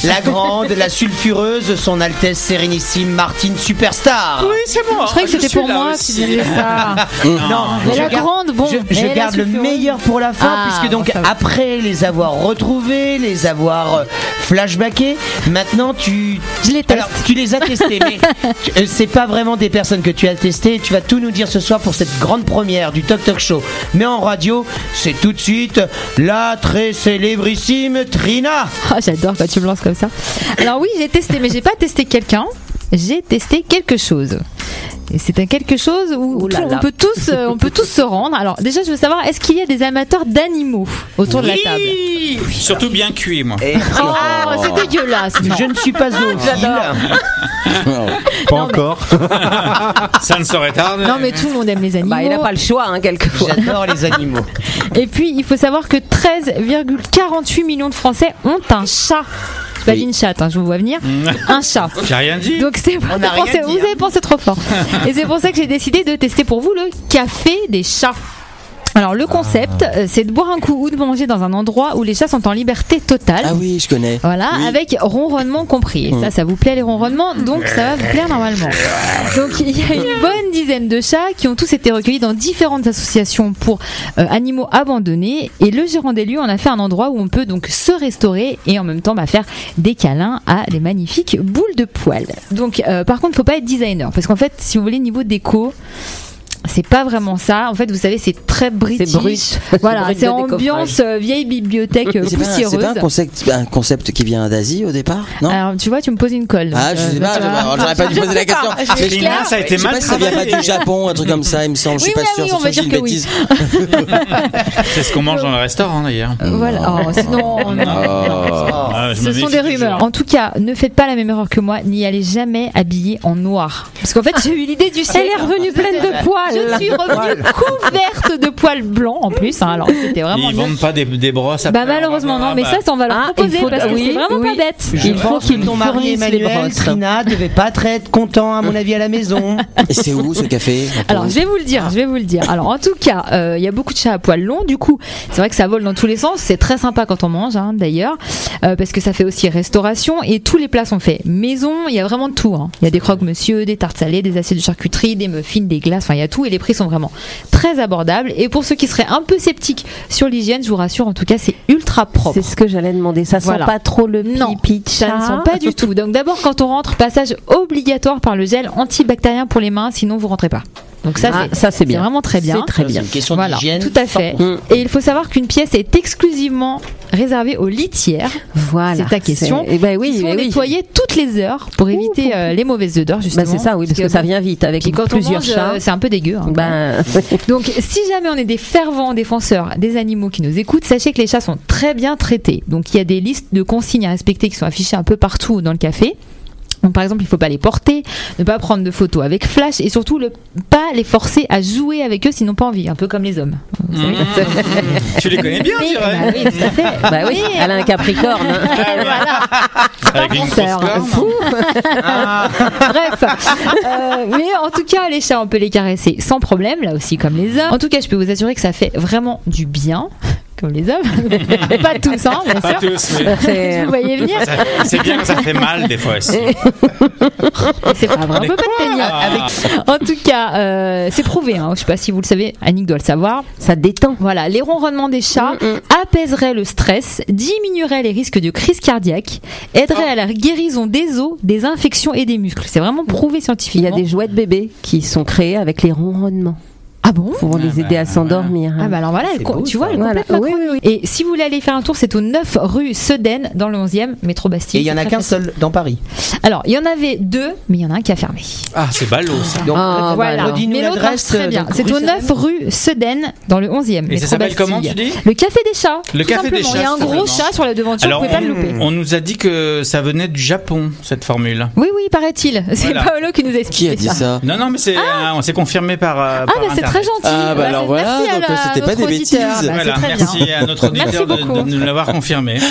la grande, la sulfureuse, son Altesse Sérénissime Martine Superstar. Oui, c'est moi. Je croyais que c'était pour moi que tu disais ça. Non, Mais la grande, bon. je garde le meilleur pour la fin, puisque donc après les avoir retrouvés, les avoir flashbackés, maintenant je les teste. Alors, tu les as testés, mais c'est pas vraiment des personnes que tu as testées. Tu vas tout nous dire ce soir pour cette grande première du Toc Toc Show. Mais en radio, c'est tout de suite la très célébrissime Trina. J'adore quand tu me lances comme ça. Alors oui, j'ai testé, mais j'ai pas testé quelqu'un. J'ai testé quelque chose. Et c'est un quelque chose où on peut tous se rendre. Alors déjà, je veux savoir, est-ce qu'il y a des amateurs d'animaux autour de la table? Surtout bien cuit, moi. Oh, c'est dégueulasse. Je ne suis pas zoophile. Pas encore. Ça ne saurait tarder. Non, mais tout le monde aime les animaux. Il n'a pas le choix, quelquefois. J'adore les animaux. Et puis, il faut savoir que 13,48 millions de Français ont un chat. Pas une chatte, je vous vois venir. Un chat. J'ai rien dit. Donc c'est vous avez pensé trop fort. Et c'est pour ça que j'ai décidé de tester pour vous le café des chats. Alors le concept, c'est de boire un coup ou de manger dans un endroit où les chats sont en liberté totale. Ah oui, je connais. Voilà, oui. avec ronronnement compris. Et ça vous plaît les ronronnements, donc ça va vous plaire normalement. Donc il y a une bonne dizaine de chats qui ont tous été recueillis dans différentes associations pour animaux abandonnés. Et le gérant des lieux en a fait un endroit où on peut donc se restaurer et en même temps faire des câlins à des magnifiques boules de poils. Donc par contre, il ne faut pas être designer parce qu'en fait, si vous voulez, niveau déco, c'est pas vraiment ça. En fait, vous savez, c'est très british. C'est brut. Voilà, c'est ambiance vieille bibliothèque poussiéreuse. C'est pas un concept qui vient d'Asie au départ, non? Alors, tu vois, tu me poses une colle. Ah, je sais pas, j'aurais pas dû poser la question. Trina, ça a été mal. Je sais pas si ça vient pas du Japon, un truc comme ça, il me semble. Je suis pas sûr. On va dire que oui. C'est ce qu'on mange dans le restaurant d'ailleurs. Voilà. Sinon, ce sont des rumeurs. En tout cas, ne faites pas la même erreur que moi. N'y allez jamais habillé en noir. Parce qu'en fait, j'ai eu l'idée du ciel. Elle est revenue pleine de poils. Je suis revenue couverte de poils blancs en plus. Alors, c'était vraiment. Ils vendent pas des brosses. Malheureusement, non. Mais ça, on va leur proposer parce que c'est vraiment pas bête. Il faut que ton mari Emmanuel, Trina, devait pas très être content à mon avis à la maison. Et c'est où ce café? Alors, je vais vous le dire. Alors, en tout cas, il y a beaucoup de chats à poils longs. Du coup, c'est vrai que ça vole dans tous les sens. C'est très sympa quand on mange, d'ailleurs, parce que ça fait aussi restauration et tous les plats sont faits maison. Il y a vraiment de tout. Il y a des croque-monsieur, des tartes salées, des assiettes de charcuterie, des muffins, des glaces. Enfin, il y a tout et les prix sont vraiment très abordables. Et pour ceux qui seraient un peu sceptiques sur l'hygiène, je vous rassure, en tout cas, c'est ultra propre. C'est ce que j'allais demander. Ça sent pas trop le pipi de chat? Ça ne sent pas du tout. Donc d'abord, quand on rentre, passage obligatoire par le gel antibactérien pour les mains, sinon vous rentrez pas. Donc ça c'est bien. C'est vraiment très bien. C'est très bien. C'est une question d'hygiène. Tout à fait. Et il faut savoir qu'une pièce est exclusivement réservée aux litières. Voilà. C'est ta question. Ils sont nettoyés toutes les heures pour éviter les mauvaises odeurs, justement. C'est ça, oui, parce que ça vient vite avec plusieurs chats. C'est un peu dégueu. Donc, si jamais on est des fervents défenseurs des animaux qui nous écoutent, sachez que les chats sont très bien traités. Donc, il y a des listes de consignes à respecter qui sont affichées un peu partout dans le café. Donc, par exemple, il ne faut pas les porter, ne pas prendre de photos avec flash et surtout pas les forcer à jouer avec eux s'ils n'ont pas envie, un peu comme les hommes. Tu les connais bien, je dirais. Oui, tout à fait. Oui, elle a un capricorne. Avec une grosse corne. Bref. Mais en tout cas, les chats, on peut les caresser sans problème, là aussi, comme les hommes. En tout cas, je peux vous assurer que ça fait vraiment du bien. Comme les hommes, pas tous, bien sûr. Pas tous, mais vous voyez venir. C'est bien que ça fait mal des fois aussi. C'est pas vrai, on peut pas te tenir. En tout cas, c'est prouvé. Je sais pas si vous le savez, Annick doit le savoir. Ça détend. Voilà, les ronronnements des chats apaiseraient le stress, diminueraient les risques de crise cardiaque, aideraient à la guérison des os, des infections et des muscles. C'est vraiment prouvé scientifiquement. Il y a des jouets de bébés qui sont créés avec les ronronnements. Ah bon? Pour les aider à s'endormir. Ah bah alors voilà, tu vois, elle complète ma chronique. Et si vous voulez aller faire un tour, c'est au 9 rue Sedaine, dans le 11e, métro Bastille. Et il y en a qu'un seul dans Paris. Alors, il y en avait 2, mais il y en a un qui a fermé. Ah, c'est ballot ça. Donc, voilà. Mais l'autre marche très bien. C'est au 9 rue Sedaine, dans le 11e. Et ça s'appelle comment, tu dis? Le Café des Chats. Le Café des Chats. Il y a un gros chat sur la devanture, alors, vous pouvez pas le louper. On nous a dit que ça venait du Japon, cette formule. Oui, paraît-il. C'est Paolo qui nous a expliqué ça. Qui a dit ça? Non, mais c'est confirmé par c'est très gentil. Alors voilà, donc c'était pas des bêtises. Voilà, merci à notre auditeur de nous l'avoir confirmé.